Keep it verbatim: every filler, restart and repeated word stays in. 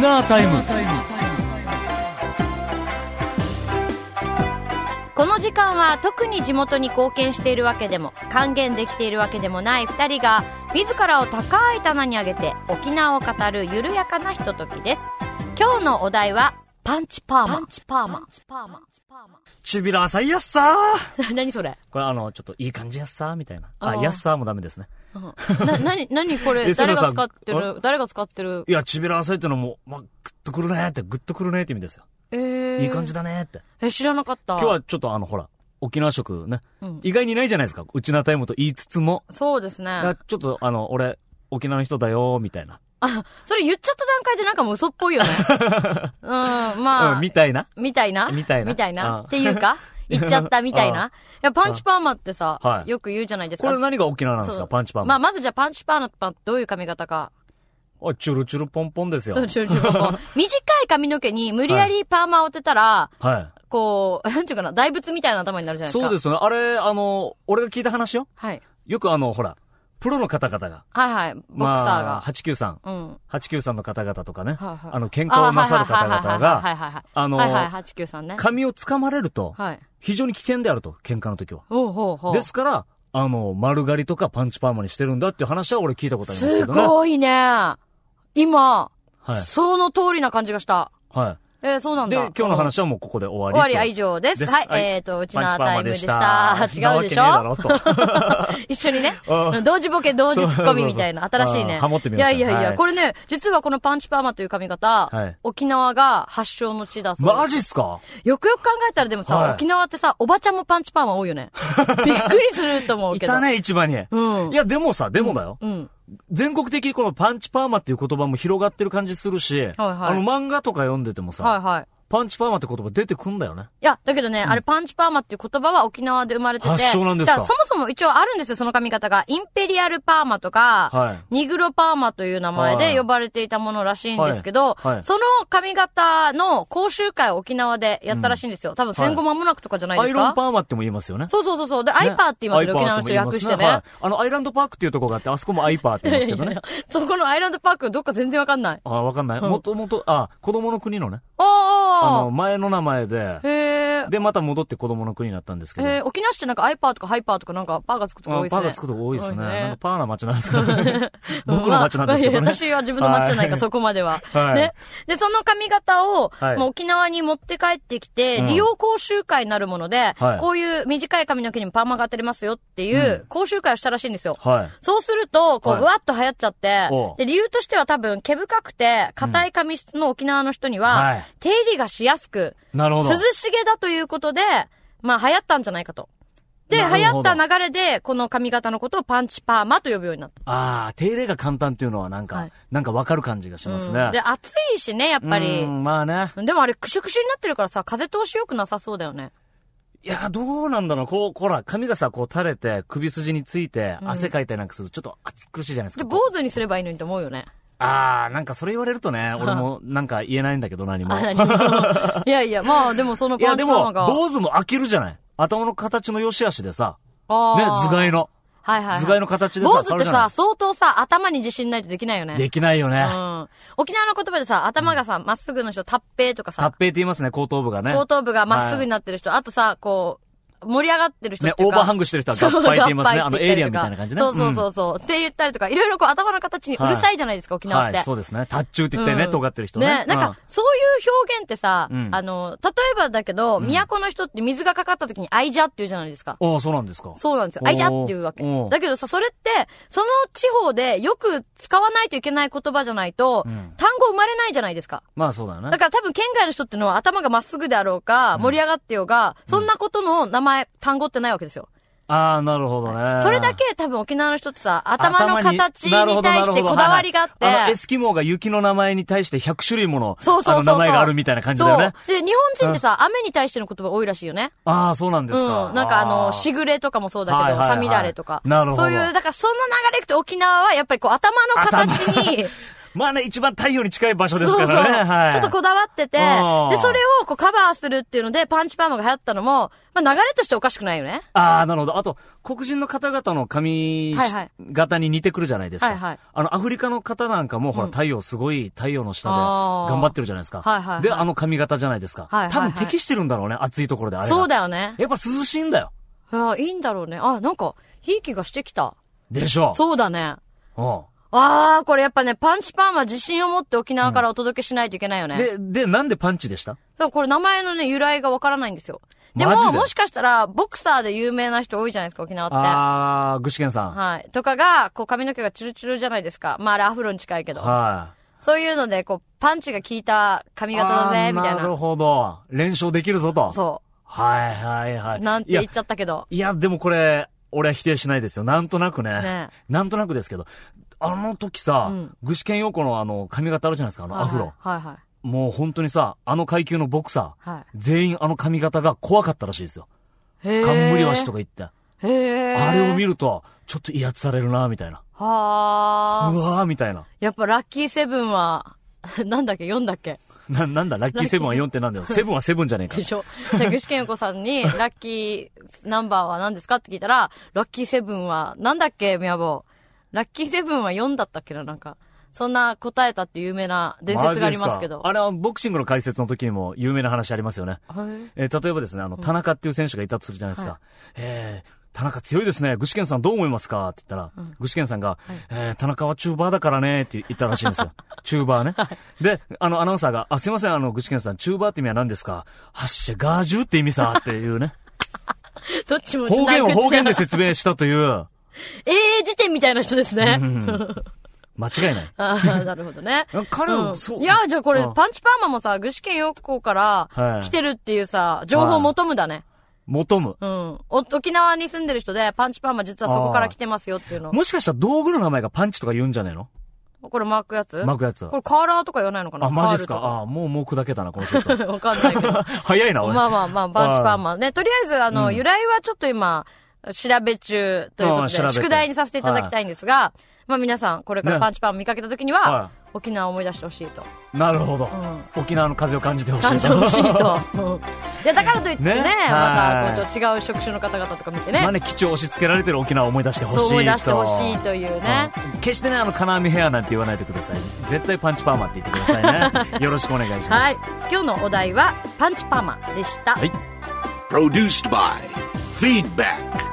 縄タイム。 この時間は特に地元に貢献しているわけでも還元できているわけでもないふたりが自らを高い棚に上げて沖縄を語る緩やかなひとときです。今日のお題はパンチパーマ。パンチパーマ。 チュビラーさんやっさー何それ。 これあのちょっといい感じやっさーみたいな。あ、やっさーもダメですね。 な、なに、なにこれ、誰が使ってる誰が使ってる。 いや、チュビラーさんってのも、ま、グッとくるねーって、グッとくるねーって意味ですよ。えー、いい感じだねーって。 え、知らなかった。 今日はちょっとあの、ほら、沖縄食ね、うん、意外にないじゃないですか。うちなタイムと言いつつも。 そうですね。 ちょっとあの、俺、沖縄の人だよーみたいな。 あ、それ言っちゃった段階でなんかもう嘘っぽいよね。うん、まあ、 うん。みたいなみたいなみたいな。 みたいな。っていうか言っちゃったみたいな。いや、パンチパーマってさ、はい、よく言うじゃないですか。 これ何が沖縄なんですか、パンチパーマ。 まあ、まずじゃあパンチパーマってどういう髪型か。 あ、チュルチュルポンポンですよ。 そう、チュルチュルポンポン。短い髪の毛に無理やりパーマを当てたら、はい。こう、なんていうかな、大仏みたいな頭になるじゃないですか。 そうですよね。あれ、あの、俺が聞いた話よ。はい。よくあの、ほら、プロの方々が。 はいはい。ボクサーが。まあ、 はちきゅうさん。うん。はちきゅうさんの方々とかね。はいはい。あの、健康をなさる方々が。はいはいはい。あの、はいはい、はちきゅうさんね。髪を掴まれると。はい。非常に危険であると、喧嘩の時は。ほうほうほう。ですから、あの、丸刈りとかパンチパーマにしてるんだっていう話は俺聞いたことありますけどね。 すごいね。今、はい。その通りな感じがした。はい。えー、そうなんだ。 で、今日の話はもうここで終わり。 終わりは以上です。ですはい。はい、えっ、ー、と、うちなタイムでした。違うでしょ一緒にね。同時ボケ、同時ツッコミみたいな。新しいね。 ハモってみました。 いやいやいや、はい、これね、実はこのパンチパーマという髪型、はい、沖縄が発祥の地だそうです。 マジっすか？ よくよく考えたらでもさ、はい、沖縄ってさ、おばちゃんもパンチパーマ多いよね。びっくりすると思うけど。 いたね、市場に。うん。いや、でもさ、でもだよ。うん。うん、全国的にこのパンチパーマっていう言葉も広がってる感じするし、はいはい、あの漫画とか読んでてもさ、はいはい、パンチパーマって言葉出てくんだよね。 いや、だけどね、うん、あれパンチパーマっていう言葉は沖縄で生まれてて。 発祥なんですか？ そもそも一応あるんですよ、その髪型が。インペリアルパーマとか、はい、ニグロパーマという名前で呼ばれていたものらしいんですけど、はいはい、その髪型の講習会を沖縄でやったらしいんですよ。多分戦後間もなくとかじゃないですか、はい、 アイロンパーマっても言いますよね。 そうそうそうそう。で、ね、アイパーって言いますよ、沖縄の人訳してね。はい、 あの、アイランドパークっていうところがあって、あそこもアイパーって言いますけどね。いやいやいや、 そこのアイランドパークどっか全然わかんない。 あ、わかんない。もともと、あ、子供の国のね。 ああ。 あの、前の名前で。へー。で、また戻って子供の国になったんですけど。 へー。沖縄市ってなんかアイパーとかハイパーとかなんかパーがつくとこ多いですね。 パーがつくとこ多いですね。なんかパーな街なんですけどね。僕の街なんですけどね。 私は自分の街じゃないか、そこまでは。はい。ね。で、その髪型を、はい、もう沖縄に持って帰ってきて、利用講習会になるもので、はい、こういう短い髪の毛にもパーマが当てれますよっていう講習会をしたらしいんですよ。はい。そうすると、こう、うわっと流行っちゃって、で、理由としては多分、毛深くて、硬い髪質の沖縄の人には、はい、手入れがしやすく、なるほど。涼しげだということで、まあ流行ったんじゃないかと。で、流行った流れで、この髪型のことをパンチパーマと呼ぶようになった。 ああ、手入れが簡単っていうのはなんか、はい、なんかわかる感じがしますね、 うん。で、暑いしね、やっぱり。 うん、まあね。 でもあれ、クシュクシュになってるからさ、風通し良くなさそうだよね。 いや、どうなんだろう。こう、ほら、髪がさ、こう垂れて、首筋について、汗かいたりなんかすると、ちょっと暑苦しいじゃないですか。 じゃ、坊主にすればいいのにと思うよね。 ああ、なんかそれ言われるとね、俺もなんか言えないんだけど何も。 何もいやいや、まあでもそのパンチパーマが。 いやでも、坊主も飽きるじゃない。頭の形の良し悪しでさ、ね、頭蓋の。はいはい、はい。頭蓋の形でさ、 坊主ってさ、相当さ、頭に自信ないとできないよね。 できないよね。うん。沖縄の言葉でさ、頭がさ、ま、っすぐの人、タッペーとかさ。 タッペーって言いますね、後頭部がね。 後頭部がまっすぐになってる人、はい、あとさ、こう、盛り上がってる人とか。 ね、オーバーハングしてる人は合杯って言いますね。あの、エイリアンみたいな感じね。 そうそうそうそう。うん、って言ったりとか、いろいろこう頭の形にうるさいじゃないですか、はい、沖縄って。 はい、そうですね。タッチューって言ってね、うん、尖ってる人ね。 ね、なんか、うん、そういう表現ってさ、うん、あの、例えばだけど、うん、都の人って水がかかった時にアイジャって言うじゃないですか。 ああ、そうなんですか。 そうなんですよ。アイジャって言うわけ。だけどさ、それって、その地方でよく使わないといけない言葉じゃないと、うん、単語生まれないじゃないですか。 まあそうだよね。 だから多分県外の人ってのは頭がまっすぐであろうか、盛り上がってようが、うん、そんなことの名前、単語ってないわけですよ。 ああ、なるほどね。 それだけ多分沖縄の人ってさ、頭の形に対してこだわりがあって。 あの、エスキモーが雪の名前に対してひゃく種類もの、そうそうそうそう、あの名前があるみたいな感じだよね。 そう。で、日本人ってさ、雨に対しての言葉多いらしいよね。 ああ、そうなんですか。 うん。なんかあの、しぐれとかもそうだけど、さみだれとか。なるほど。そういう、だからその流れで沖縄はやっぱりこう頭の形に、 まあね、一番太陽に近い場所ですからね。そうそう、はい。 ちょっとこだわってて、で、それをこうカバーするっていうので、パンチパーマが流行ったのも、まあ流れとしておかしくないよね。 ああ、なるほど。あと、黒人の方々の髪型に似てくるじゃないですか。はいはい。あの、アフリカの方なんかも、ほら、太陽すごい、太陽の下で頑張ってるじゃないですか。はいはい、はい。で、あの髪型じゃないですか。はいはい、はい。多分適してるんだろうね、暑いところであれ。 そうだよね。 やっぱ涼しいんだよ。 ああ、いいんだろうね。あ、なんか、いい気がしてきた。 でしょ。 そうだね。 うん。 ああ、これやっぱね、パンチパーマ自信を持って沖縄からお届けしないといけないよね。 うん、で、で、なんでパンチでした？ そう、これ名前のね、由来がわからないんですよ。でも、もしかしたら、ボクサーで有名な人多いじゃないですか、沖縄って。 ああ、具志堅さん。 はい。とかが、こう髪の毛がチュルチュルじゃないですか。まああれアフロに近いけど。はい。そういうので、こう、パンチが効いた髪型だぜ、みたいな。 なるほど。連勝できるぞと。 そう。 はいはいはい。 なんて言っちゃったけど。 いや、いやでもこれ、俺は否定しないですよ。なんとなくね。ね、なんとなくですけど。あの時さ、うん、具志堅用子のあの髪型あるじゃないですか、あのアフロ。はいはい。はいはい、もう本当にさ、あの階級のボクサー、はい、全員あの髪型が怖かったらしいですよ。へー。冠足とか言って。へー。あれを見ると、ちょっと威圧されるな、みたいな。はー。うわー、みたいな。 やっぱラッキーセブンは、なんだっけ、よんだっけな、なんだ、ラッキーセブンはよんってなんだよ。セブンはセブンじゃねえか。 でしょ。具志堅用子さんに、ラッキーナンバーは何ですかって聞いたら、ラッキーセブンは、なんだっけ、みやぼう。ラッキーセブンはよんだったっけな、なんか。そんな答えたって有名な伝説がありますけど。 あれはボクシングの解説の時にも有名な話ありますよね。はい。えー、例えばですね、あの、田中っていう選手がいたとするじゃないですか。はい、えー、田中強いですね。具志堅さんどう思いますかって言ったら、うん、具志堅さんが、はい、えー、田中はチューバーだからねって言ったらしいんですよ。チューバーね。はい、で、あの、アナウンサーが、あ、すいません、あの、具志堅さん、チューバーって意味は何ですか？発射ガージュって意味さっていうね。 どっちも方言を方言で説明したという。 英英辞典みたいな人ですね。うん、 間違いない。 ああ、なるほどね。 彼は、うん、そう。 いや、じゃあこれ、パンチパーマもさ、具志堅用子から来てるっていうさ、はい、情報を求むだね。 求む。 うん。沖縄に住んでる人で、パンチパーマ実はそこから来てますよっていうの。 もしかしたら道具の名前がパンチとか言うんじゃねえの？ これマークやつ？ マークやつ。 これカーラーとか言わないのかな？ あ、マジっすか？ああ、もうもう砕けたな、この説は。 わかんないけど。 早いな、俺。 まあまあまあ、パンチパーマ。ね、とりあえず、あの、うん、由来はちょっと今、調べ中ということで、宿題にさせていただきたいんですが、はい、まあ皆さん、これからパンチパーマ見かけた時には、ね、はい、沖縄を思い出してほしいと。 なるほど、うん。沖縄の風を感じてほしいと。 感じてほしいと。うん、いや、だからといってね、ねまたこうちょっと違う職種の方々とか見てね。 まあね、基調押し付けられてる沖縄を思い出してほしいと。 そう思い出してほしいというね。 うん、決してね、あの、金網ヘアなんて言わないでください。絶対パンチパーマって言ってくださいね。よろしくお願いします。はい。 今日のお題は、パンチパーマでした。はい。 Produced by Feedback